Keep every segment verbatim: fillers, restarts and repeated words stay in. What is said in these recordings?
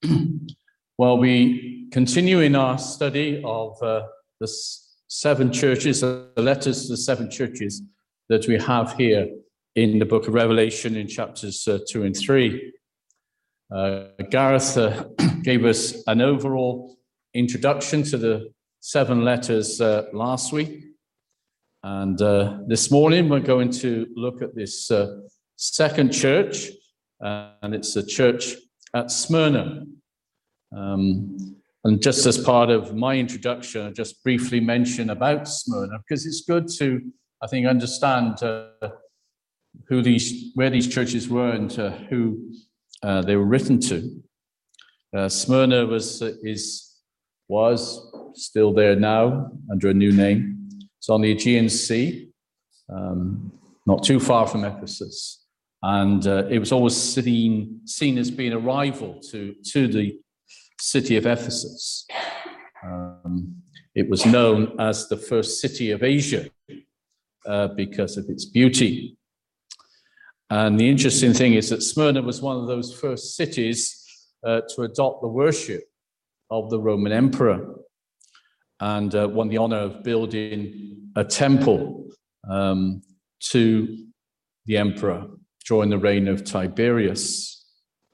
Well, we continue in our study of uh, the seven churches, the letters to the seven churches that we have here in the book of Revelation in chapters uh, two and three. Uh, Gareth uh, gave us an overall introduction to the seven letters uh, last week. And uh, this morning we're going to look at this uh, second church, uh, and it's a church at Smyrna. Um, and just as part of my introduction, I'll just briefly mention about Smyrna, because it's good to, I think, understand uh, who these, where these churches were and uh, who uh, they were written to. Uh, Smyrna was, uh, is, was still there now under a new name. It's on the Aegean Sea, um, not too far from Ephesus. And uh, it was always seen, seen as being a rival to, to the city of Ephesus. Um, it was known as the first city of Asia uh, because of its beauty. And the interesting thing is that Smyrna was one of those first cities uh, to adopt the worship of the Roman emperor, and uh, won the honor of building a temple um, to the emperor during the reign of Tiberius.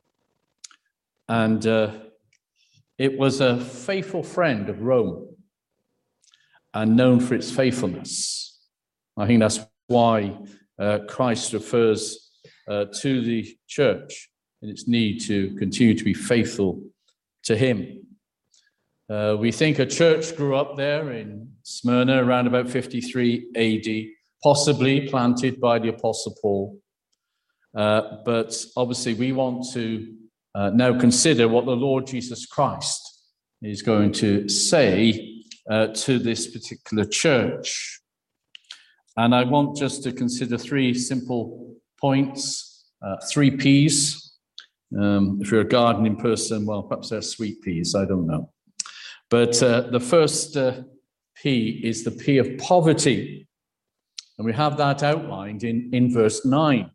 And uh, it was a faithful friend of Rome and known for its faithfulness. I think that's why uh, Christ refers uh, to the church in its need to continue to be faithful to him. Uh, we think a church grew up there in Smyrna around about fifty-three A D, possibly planted by the Apostle Paul. Uh, but obviously we want to uh, now consider what the Lord Jesus Christ is going to say uh, to this particular church. And I want just to consider three simple points, uh, three P's. Um, if you're a gardening person, well, perhaps they're sweet peas, I don't know. But uh, the first uh, P is the P of poverty. And we have that outlined in, in verse nine.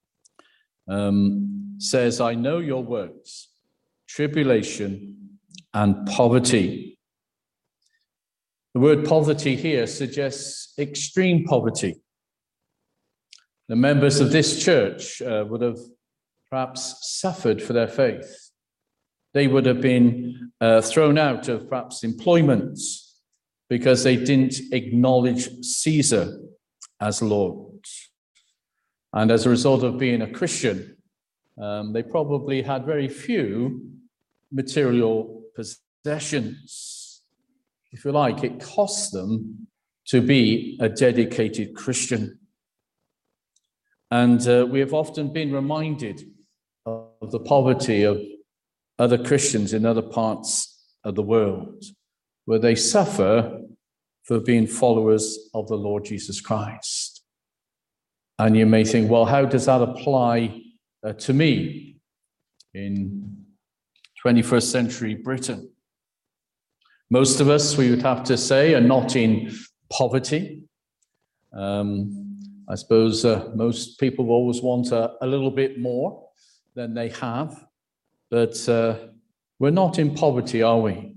Um, says, I know your works, tribulation and poverty. The word poverty here suggests extreme poverty. The members of this church uh, would have perhaps suffered for their faith. They would have been uh, thrown out of perhaps employment because they didn't acknowledge Caesar as Lord. And as a result of being a Christian, um, they probably had very few material possessions. If you like, it cost them to be a dedicated Christian. And uh, we have often been reminded of the poverty of other Christians in other parts of the world, where they suffer for being followers of the Lord Jesus Christ. And you may think, well, how does that apply uh, to me in twenty-first century Britain? Most of us, we would have to say, are not in poverty. Um, I suppose uh, most people always want a, a little bit more than they have. But uh, we're not in poverty, are we?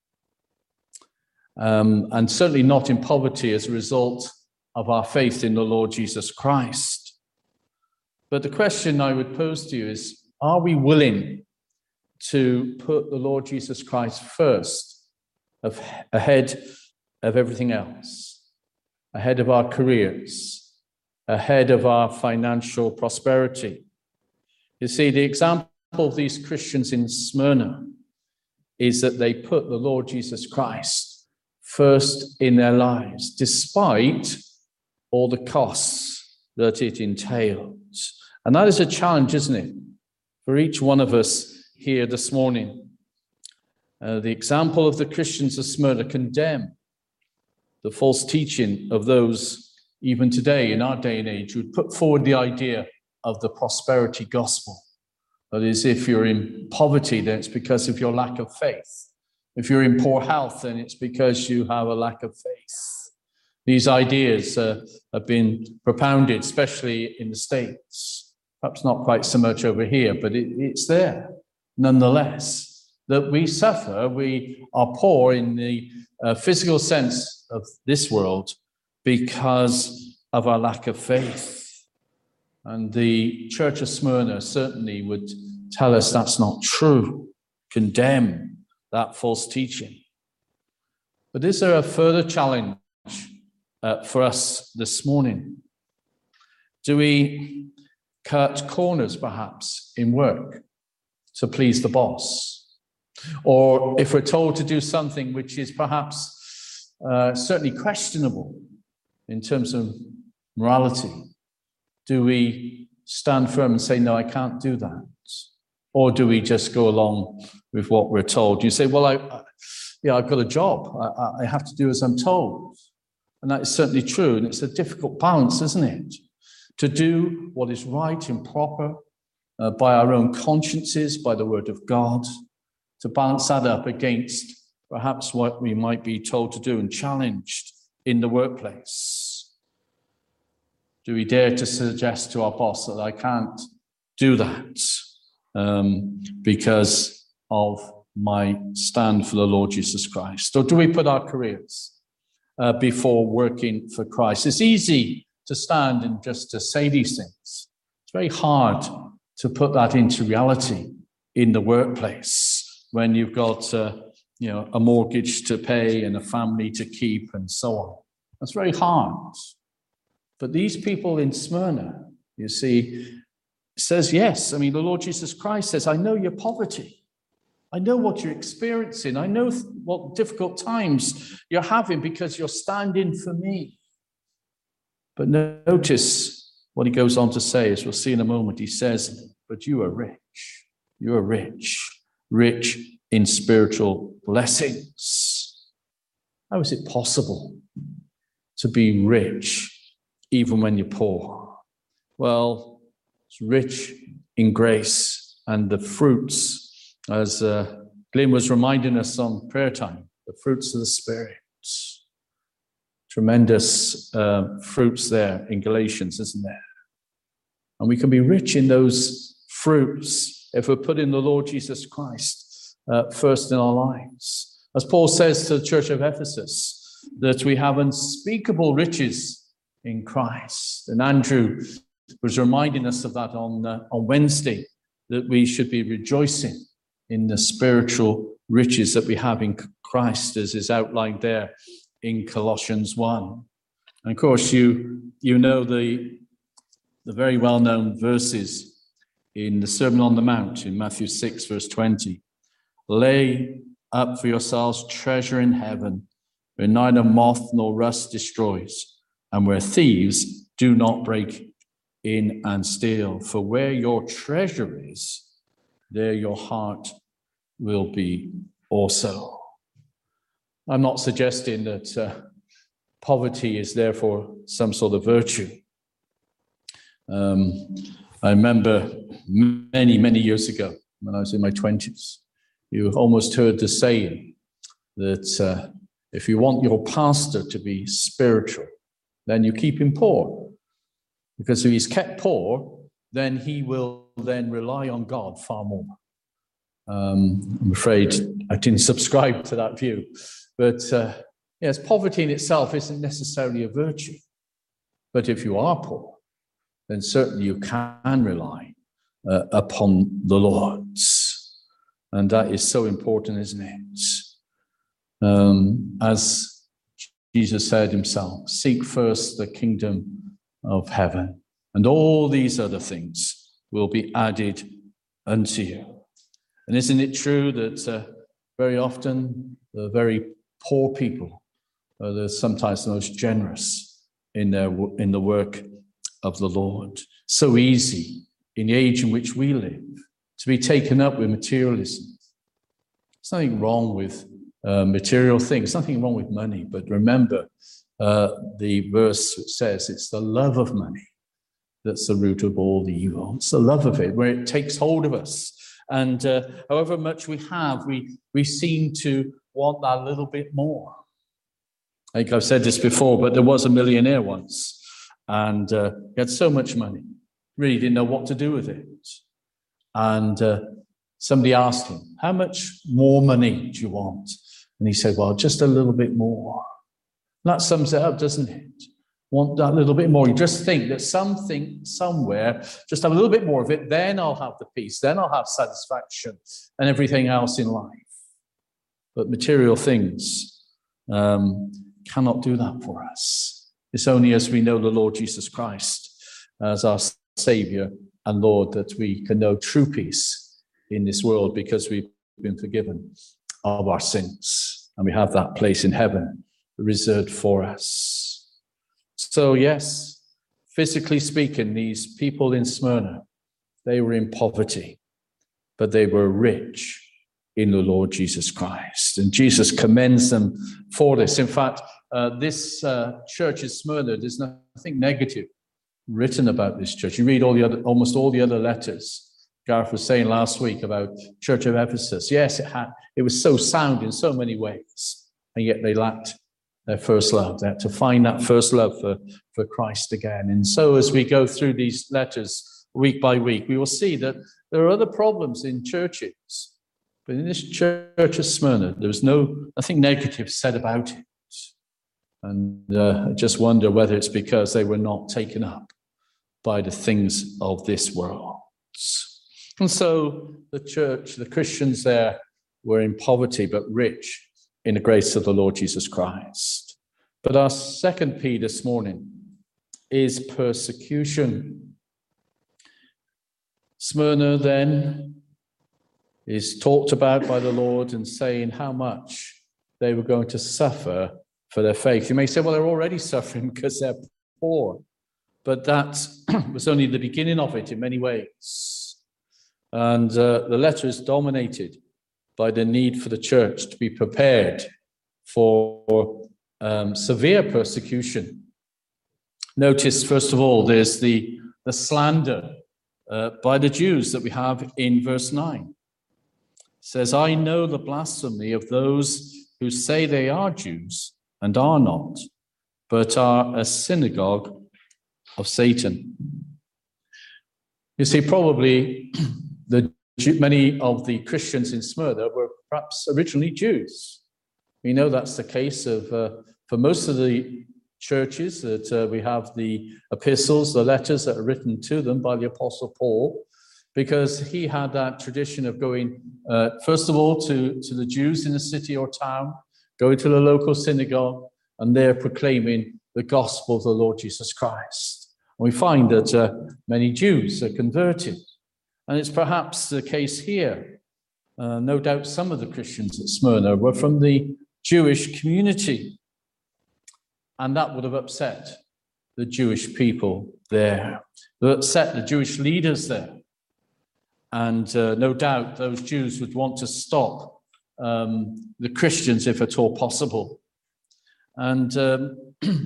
Um, and certainly not in poverty as a result of our faith in the Lord Jesus Christ. But the question I would pose to you is, are we willing to put the Lord Jesus Christ first, of, ahead of everything else, ahead of our careers, ahead of our financial prosperity? You see, the example of these Christians in Smyrna is that they put the Lord Jesus Christ first in their lives, despite all the costs that it entails. And that is a challenge, isn't it, for each one of us here this morning. Uh, the example of the Christians of Smyrna condemn the false teaching of those, even today in our day and age, who would put forward the idea of the prosperity gospel. That is, if you're in poverty, then it's because of your lack of faith. If you're in poor health, then it's because you have a lack of faith. These ideas uh, have been propounded, especially in the States. Perhaps not quite so much over here, but it, it's there nonetheless. that we suffer, we are poor in the uh, physical sense of this world because of our lack of faith. And the Church of Smyrna certainly would tell us that's not true, condemn that false teaching. But is there a further challenge uh, for us this morning? Do we cut corners, perhaps, in work to please the boss? Or if we're told to do something which is perhaps uh, certainly questionable in terms of morality, do we stand firm and say, no, I can't do that? Or do we just go along with what we're told? You say, well, I, I, yeah, I've got a job. I, I have to do as I'm told. And that is certainly true. And it's a difficult balance, isn't it? To do what is right and proper uh, by our own consciences, by the word of God, to balance that up against perhaps what we might be told to do and challenged in the workplace. Do we dare to suggest to our boss that I can't do that um, because of my stand for the Lord Jesus Christ? Or do we put our careers uh, before working for Christ? It's easy to stand and just to say these things. It's very hard to put that into reality in the workplace when you've got uh, you know, a mortgage to pay and a family to keep and so on. That's very hard. But these people in Smyrna, you see, says yes. I mean, the Lord Jesus Christ says, I know your poverty. I know what you're experiencing. I know what difficult times you're having because you're standing for me. But notice what he goes on to say, as we'll see in a moment. He says, but you are rich. You are rich, rich in spiritual blessings. How is it possible to be rich even when you're poor? Well, it's rich in grace and the fruits, as uh, Glyn was reminding us on prayer time, the fruits of the Spirit. Tremendous uh, fruits there in Galatians, isn't there? And we can be rich in those fruits if we're putting the Lord Jesus Christ uh, first in our lives. As Paul says to the church of Ephesus, that we have unspeakable riches in Christ. And Andrew was reminding us of that on, uh, on Wednesday, that we should be rejoicing in the spiritual riches that we have in Christ, as is outlined there in Colossians one. And of course, you, you know the, the very well-known verses in the Sermon on the Mount in Matthew six, verse twenty. Lay up for yourselves treasure in heaven, where neither moth nor rust destroys, and where thieves do not break in and steal. For where your treasure is, there your heart will be also. I'm not suggesting that uh, poverty is therefore some sort of virtue. Um, I remember many, many years ago, when I was in my twenties, you almost heard the saying that uh, if you want your pastor to be spiritual, then you keep him poor. Because if he's kept poor, then he will then rely on God far more. Um, I'm afraid I didn't subscribe to that view. But uh, yes, poverty in itself isn't necessarily a virtue. But if you are poor, then certainly you can rely uh, upon the Lord. And that is so important, isn't it? Um, as Jesus said himself, seek first the kingdom of heaven, and all these other things will be added unto you. And isn't it true that uh, very often the very poor people are the, sometimes the most generous in their in the work of the Lord? So easy in the age in which we live to be taken up with materialism. There's nothing wrong with uh, material things, nothing wrong with money, but remember uh, the verse says it's the love of money that's the root of all the evil. It's the love of it, where it takes hold of us. And uh, however much we have, we, we seem to want that little bit more. I think I've said this before, but there was a millionaire once, and uh, he had so much money, really didn't know what to do with it. And uh, somebody asked him, how much more money do you want? And he said, well, just a little bit more. And that sums it up, doesn't it? Want that little bit more. You just think that something somewhere, just have a little bit more of it, then I'll have the peace, then I'll have satisfaction and everything else in life. But material things um, cannot do that for us. It's only as we know the Lord Jesus Christ as our Savior and Lord that we can know true peace in this world, because we've been forgiven of our sins and we have that place in heaven reserved for us. So yes, physically speaking, these people in Smyrna, they were in poverty, but they were rich in the Lord Jesus Christ. And Jesus commends them for this. In fact, uh, this uh, church in Smyrna, there's nothing negative written about this church. You read all the other, almost all the other letters. Gareth was saying last week about Church of Ephesus. Yes, it had, it was so sound in so many ways, and yet they lacked their first love. They had to find that first love for, for Christ again. And so as we go through these letters week by week, we will see that there are other problems in churches. But in this church of Smyrna, there was no nothing negative said about it. And uh, I just wonder whether it's because they were not taken up by the things of this world. And so the church, the Christians there, were in poverty but rich in the grace of the Lord Jesus Christ. But our second P this morning is persecution. Smyrna then is talked about by the Lord and saying how much they were going to suffer for their faith. You may say, well, they're already suffering because they're poor. But that was only the beginning of it in many ways. And uh, the letter is dominated by the need for the church to be prepared for um, severe persecution. Notice, first of all, there's the, the slander uh, by the Jews that we have in verse nine. It says, I know the blasphemy of those who say they are Jews and are not, but are a synagogue of Satan. You see, probably the many of the Christians in Smyrna were perhaps originally Jews. We know that's the case of uh, for most of the churches that uh, we have the epistles, the letters that are written to them by the Apostle Paul, because he had that tradition of going, uh, first of all, to, to the Jews in the city or town, going to the local synagogue, and there proclaiming the gospel of the Lord Jesus Christ. And we find that uh, many Jews are converted. And it's perhaps the case here. Uh, no doubt some of the Christians at Smyrna were from the Jewish community. And that would have upset the Jewish people there. It would upset the Jewish leaders there. And uh, no doubt those Jews would want to stop um, the Christians if at all possible. And um,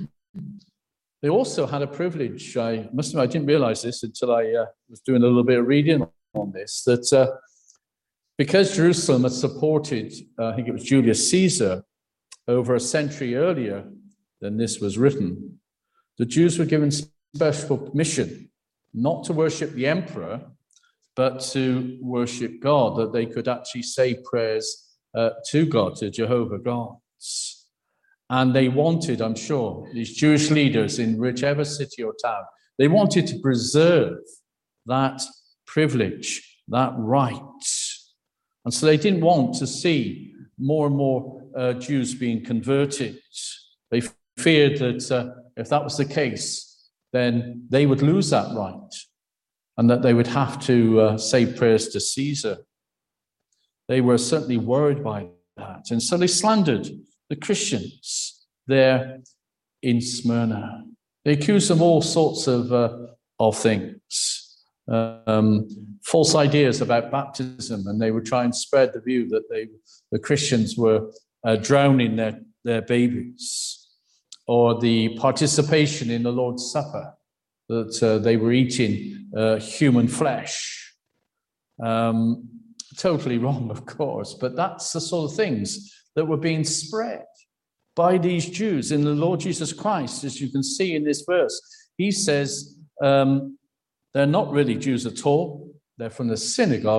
they also had a privilege. I must admit, I didn't realize this until I uh, was doing a little bit of reading on this, that uh, because Jerusalem had supported, uh, I think it was Julius Caesar, over a century earlier than this was written, the Jews were given special permission not to worship the emperor, but to worship God, that they could actually say prayers uh, to God, to Jehovah gods. And they wanted, I'm sure, these Jewish leaders in whichever city or town, they wanted to preserve that privilege, that right. And so they didn't want to see more and more uh, Jews being converted. They feared that uh, if that was the case, then they would lose that right and that they would have to uh, say prayers to Caesar. They were certainly worried by that. And so they slandered the Christians there in Smyrna. They accused them all sorts of, uh, of things, um, false ideas about baptism, and they would try and spread the view that they, the Christians were uh, drowning their, their babies, or the participation in the Lord's Supper, that uh, they were eating uh, human flesh. Um, totally wrong, of course, but that's the sort of things that were being spread by these Jews in the Lord Jesus Christ. As you can see in this verse, he says um, they're not really Jews at all. They're from the synagogue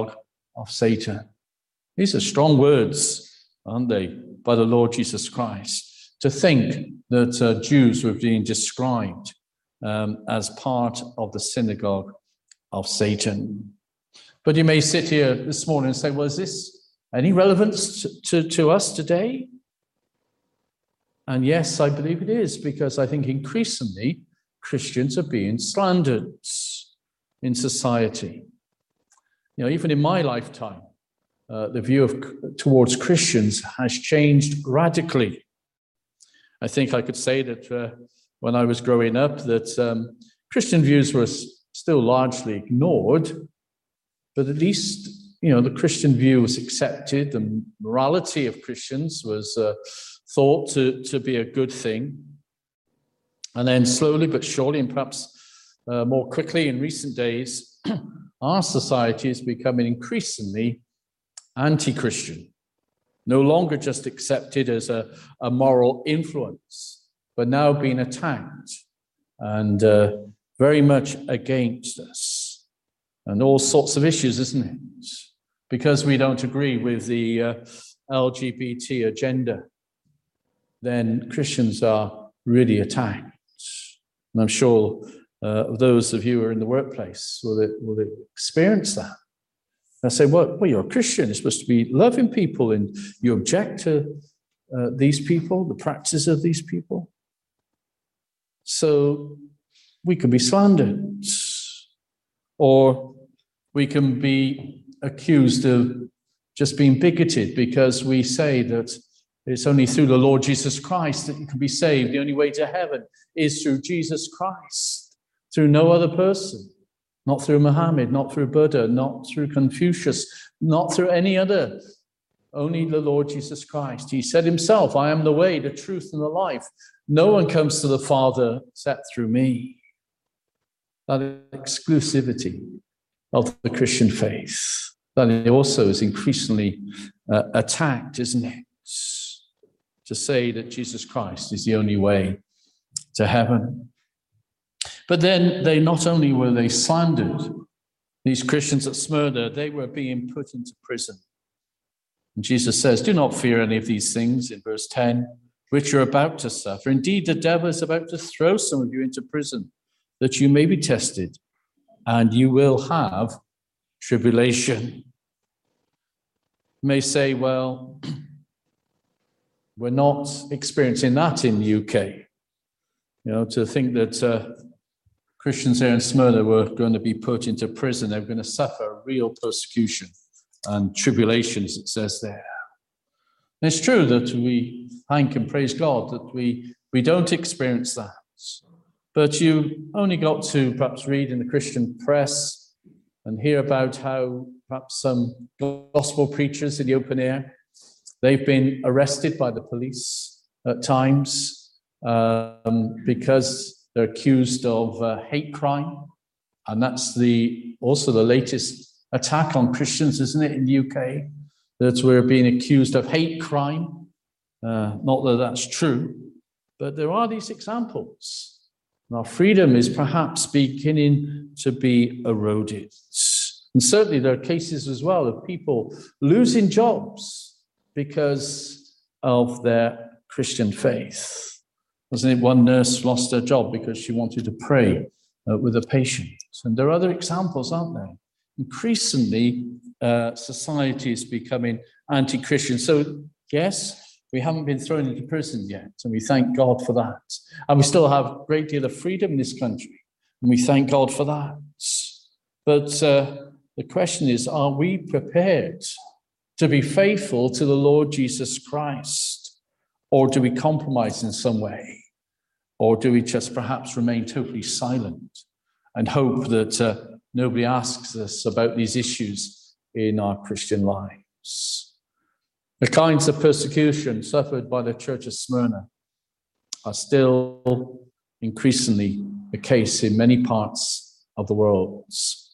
of Satan. These are strong words, aren't they, by the Lord Jesus Christ, to think that uh, Jews were being described um, as part of the synagogue of Satan. But you may sit here this morning and say, well, is this any relevance to, to, to us today? And yes, I believe it is, because I think increasingly Christians are being slandered in society. You know, even in my lifetime, uh, the view of towards Christians has changed radically. I think I could say that uh, when I was growing up, that um, Christian views were still largely ignored, but at least, you know, the Christian view was accepted. The morality of Christians was uh, thought to, to be a good thing. And then slowly but surely, and perhaps uh, more quickly in recent days, our society is becoming increasingly anti-Christian, no longer just accepted as a, a moral influence, but now being attacked and uh, very much against us. And all sorts of issues, isn't it? Because we don't agree with the uh, L G B T agenda, then Christians are really attacked. And I'm sure uh, those of you who are in the workplace will, will experience that. I say, well, well, you're a Christian. You're supposed to be loving people, and you object to uh, these people, the practices of these people. So we can be slandered, or we can be accused of just being bigoted because we say that it's only through the Lord Jesus Christ that you can be saved. The only way to heaven is through Jesus Christ, through no other person. Not through Muhammad, not through Buddha, not through Confucius, not through any other. Only the Lord Jesus Christ. He said himself, I am the way, the truth, and the life. No one comes to the Father except through me. That exclusivity of the Christian faith, that it also is increasingly uh, attacked, isn't it? To say that Jesus Christ is the only way to heaven. But then they not only were they slandered, these Christians at Smyrna, they were being put into prison. And Jesus says, do not fear any of these things in verse ten, which you're about to suffer. Indeed, the devil is about to throw some of you into prison, that you may be tested, and you will have tribulation. You may say, well, we're not experiencing that in the U K. You know, to think that uh, Christians here in Smyrna were going to be put into prison, they were going to suffer real persecution and tribulation, as it says there. And it's true that we thank and praise God that we, we don't experience that. But you only got to perhaps read in the Christian press and hear about how perhaps some gospel preachers in the open air, they've been arrested by the police at times um, because they're accused of uh, hate crime. And that's the also the latest attack on Christians, isn't it, in the U K? That we're being accused of hate crime. Uh, not that that's true, but there are these examples. And our freedom is perhaps beginning to be eroded. And certainly there are cases as well of people losing jobs because of their Christian faith. Wasn't it one nurse lost her job because she wanted to pray uh, with a patient? And there are other examples, aren't there? Increasingly, uh, society is becoming anti-Christian. So, yes, we haven't been thrown into prison yet, and we thank God for that. And we still have a great deal of freedom in this country, and we thank God for that. But uh, the question is, are we prepared to be faithful to the Lord Jesus Christ? Or do we compromise in some way? Or do we just perhaps remain totally silent and hope that uh, nobody asks us about these issues in our Christian lives? The kinds of persecution suffered by the church of Smyrna are still increasingly the case in many parts of the world.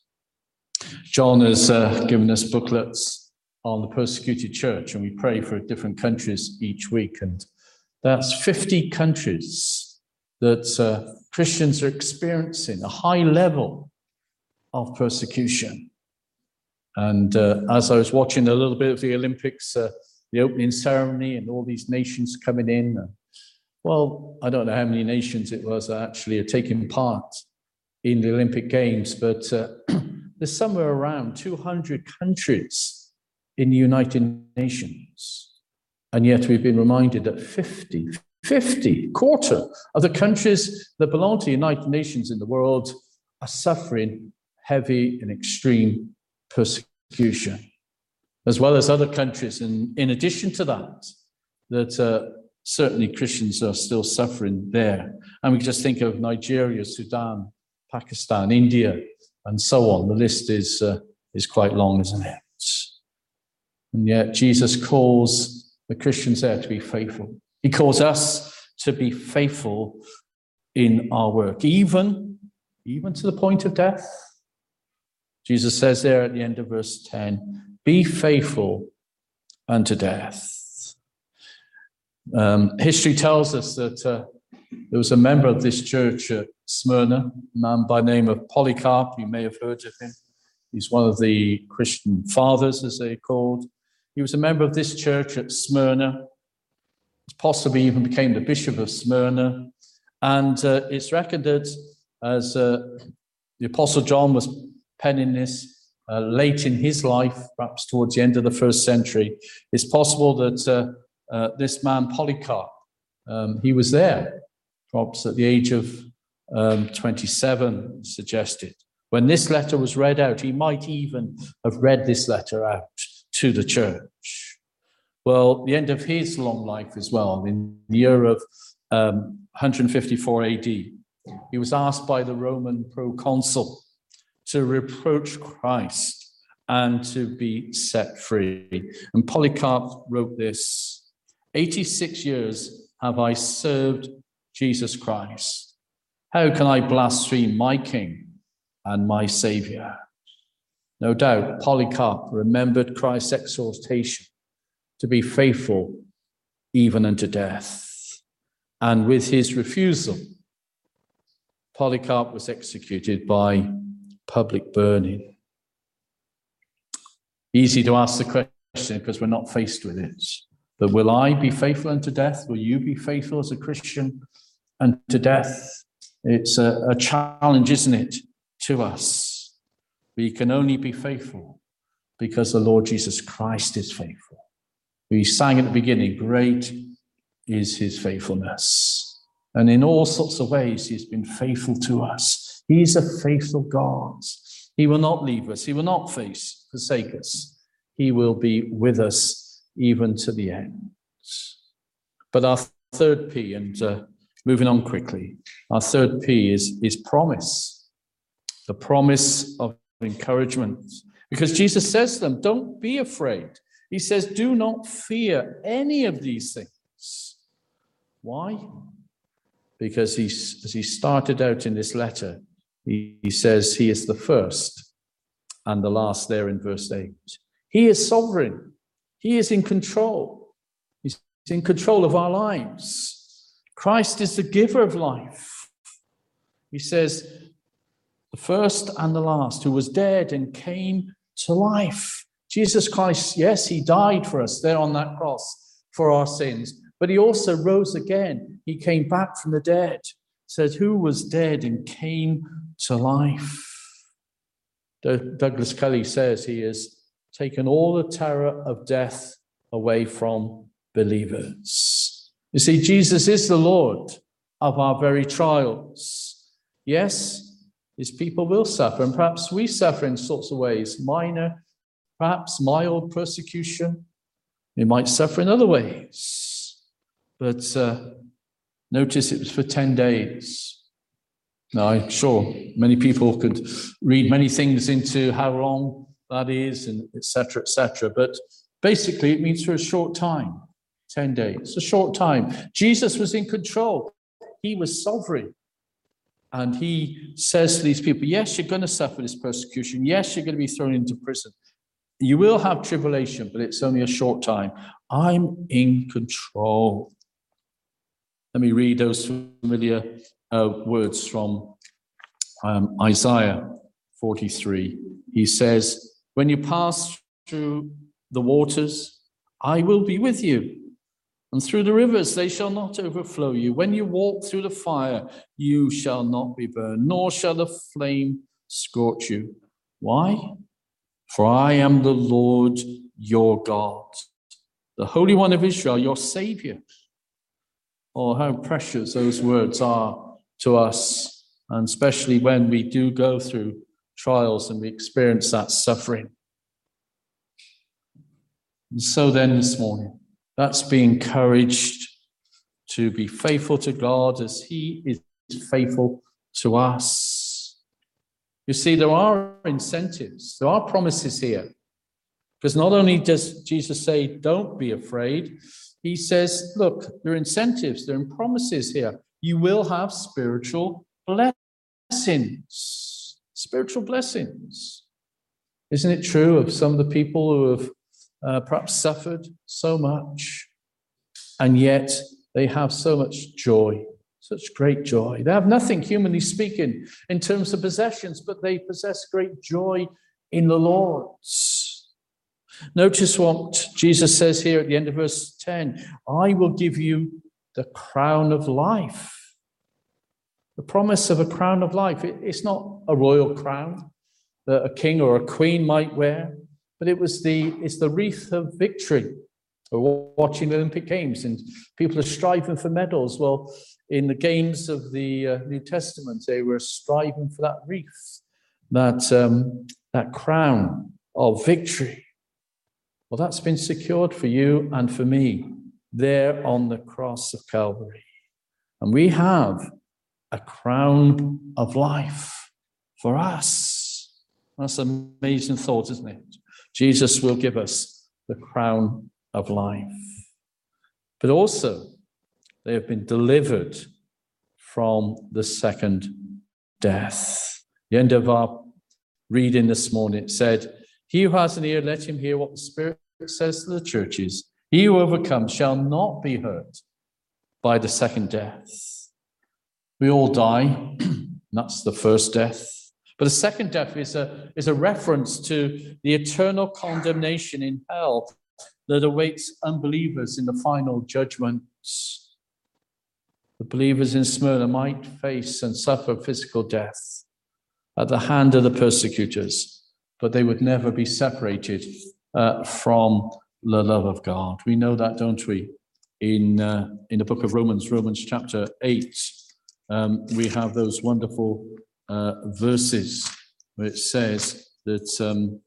John has uh, given us booklets on the persecuted church, and we pray for different countries each week. And that's fifty countries that uh, Christians are experiencing a high level of persecution. And uh, as I was watching a little bit of the Olympics, uh, the opening ceremony and all these nations coming in, uh, well, I don't know how many nations it was that actually are taking part in the Olympic Games, but uh, there's somewhere around two hundred countries in the United Nations. And yet we've been reminded that fifty, fifty, quarter of the countries that belong to the United Nations in the world are suffering heavy and extreme persecution, as well as other countries. And in addition to that, that uh, certainly Christians are still suffering there. And we just think of Nigeria, Sudan, Pakistan, India, and so on. The list is uh, is quite long, isn't it? And yet Jesus calls the Christians there to be faithful. He calls us to be faithful in our work, even, even to the point of death. Jesus says there at the end of verse ten, be faithful unto death. Um, history tells us that uh, there was a member of this church at Smyrna, a man by the name of Polycarp. You may have heard of him. He's one of the Christian fathers, as they're called. He was a member of this church at Smyrna. Possibly even became the bishop of Smyrna. And uh, it's reckoned that as uh, the Apostle John was penning this uh, late in his life, perhaps towards the end of the first century, it's possible that uh, uh, this man Polycarp, um, he was there, perhaps at the age of um, twenty-seven, suggested. When this letter was read out, he might even have read this letter out to the church. Well, the end of his long life as well, in the year of um, one fifty-four A D, he was asked by the Roman proconsul to reproach Christ and to be set free. And Polycarp wrote this, eighty-six years have I served Jesus Christ. How can I blaspheme my King and my Savior? No doubt, Polycarp remembered Christ's exhortation to be faithful even unto death. And with his refusal, Polycarp was executed by public burning. Easy to ask the question because we're not faced with it. But will I be faithful unto death? Will you be faithful as a Christian unto death? It's a, a challenge, isn't it, to us? We can only be faithful because the Lord Jesus Christ is faithful. We sang at the beginning, great is his faithfulness. And in all sorts of ways, he's been faithful to us. He's a faithful God. He will not leave us. He will not face, forsake us. He will be with us even to the end. But our third P, and uh, moving on quickly, our third P is, is promise. The promise of encouragement. Because Jesus says to them, don't be afraid. He says, do not fear any of these things. Why? Because he's, as he started out in this letter, he, he says he is the first and the last there in verse eight. He is sovereign. He is in control. He's in control of our lives. Christ is the giver of life. He says, the first and the last, who was dead and came to life. Jesus Christ, yes, he died for us there on that cross for our sins, but he also rose again. He came back from the dead, said, who was dead and came to life. Douglas Kelly says he has taken all the terror of death away from believers. You see, Jesus is the Lord of our very trials. Yes, his people will suffer, and perhaps we suffer in sorts of ways, minor, perhaps mild persecution. We might suffer in other ways. But uh, notice it was for ten days. Now, I'm sure many people could read many things into how long that is, and et cetera, et cetera. But basically, it means for a short time, ten days, a short time. Jesus was in control. He was sovereign. And he says to these people, yes, you're going to suffer this persecution. Yes, you're going to be thrown into prison. You will have tribulation, but it's only a short time. I'm in control. Let me read those familiar uh, words from um, Isaiah forty-three. He says, When you pass through the waters, I will be with you. And through the rivers, they shall not overflow you. When you walk through the fire, you shall not be burned, nor shall the flame scorch you. Why? For I am the Lord your God, the Holy One of Israel, your Savior. Oh, how precious those words are to us, and especially when we do go through trials and we experience that suffering. And so then this morning, let's be encouraged to be faithful to God as he is faithful to us. You see, there are incentives, there are promises here. Because not only does Jesus say, don't be afraid, he says, look, there are incentives, there are promises here. You will have spiritual blessings. Spiritual blessings. Isn't it true of some of the people who have uh, perhaps suffered so much, and yet they have so much joy, such great joy. They have nothing, humanly speaking, in terms of possessions, but they possess great joy in the Lord. Notice what Jesus says here at the end of verse ten. I will give you the crown of life. The promise of a crown of life. It's not a royal crown that a king or a queen might wear, but it was the it's the wreath of victory. We're watching the Olympic Games and people are striving for medals. Well, in the games of the uh, New Testament, they were striving for that wreath, that, um, that crown of victory. Well, that's been secured for you and for me there on the cross of Calvary. And we have a crown of life for us. That's an amazing thought, isn't it? Jesus will give us the crown of life. But also, they have been delivered from the second death. The end of our reading this morning, it said, he who has an ear, let him hear what the Spirit says to the churches. He who overcomes shall not be hurt by the second death. We all die. That's the first death. But the second death is a, is a reference to the eternal condemnation in hell that awaits unbelievers in the final judgment. The believers in Smyrna might face and suffer physical death at the hand of the persecutors, but they would never be separated uh, from the love of God. We know that, don't we? In, uh, in the book of Romans, Romans chapter eight, um, we have those wonderful uh, verses where it says that, um,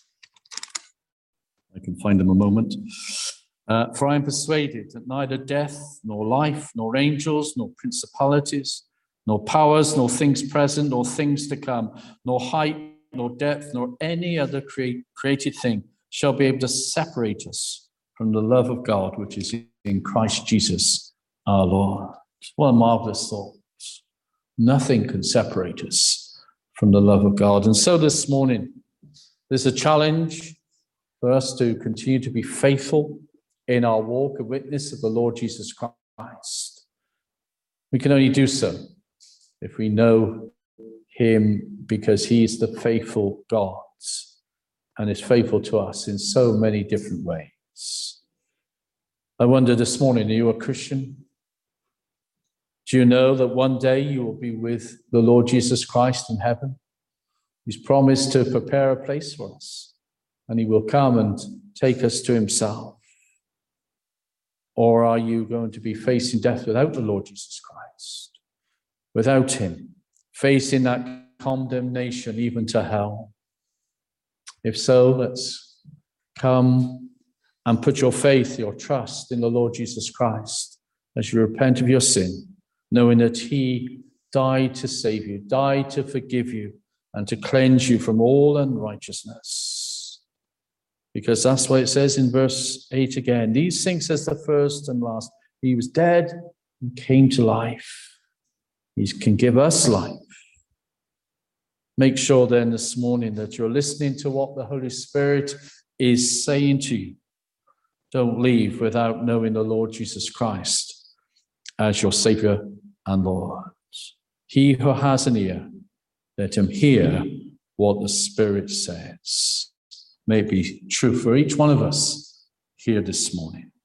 I can find them a moment. Uh, For I am persuaded that neither death, nor life, nor angels, nor principalities, nor powers, nor things present, nor things to come, nor height, nor depth, nor any other create, created thing shall be able to separate us from the love of God, which is in Christ Jesus our Lord. What a marvelous thought. Nothing can separate us from the love of God. And so this morning, there's a challenge for us to continue to be faithful in our walk and witness of the Lord Jesus Christ. We can only do so if we know him, because he's the faithful God and is faithful to us in so many different ways. I wonder this morning, are you a Christian? Do you know that one day you will be with the Lord Jesus Christ in heaven? He's promised to prepare a place for us, and he will come and take us to himself. Or are you going to be facing death without the Lord Jesus Christ? Without him, facing that condemnation even to hell? If so, let's come and put your faith, your trust in the Lord Jesus Christ as you repent of your sin, knowing that he died to save you, died to forgive you, and to cleanse you from all unrighteousness. Because that's what it says in verse eight again. These things says the first and last. He was dead and came to life. He can give us life. Make sure then this morning that you're listening to what the Holy Spirit is saying to you. Don't leave without knowing the Lord Jesus Christ as your Savior and Lord. He who has an ear, let him hear what the Spirit says. may it be true for each one of us here this morning.